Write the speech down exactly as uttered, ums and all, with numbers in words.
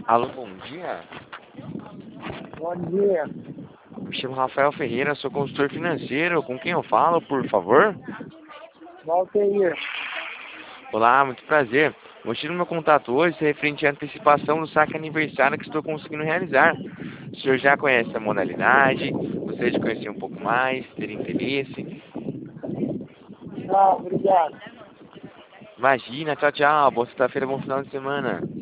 Alô, bom dia. Bom dia. Me chamo Rafael Ferreira, sou consultor financeiro. Com quem eu falo, por favor? Valteir. Olá, muito prazer. O motivo do meu contato hoje é referente à antecipação do saque aniversário que estou conseguindo realizar. O senhor já conhece a modalidade? Gostaria de conhecer um pouco mais, ter interesse? Não, obrigado. Imagina, tchau, tchau. Boa sexta-feira, bom final de semana.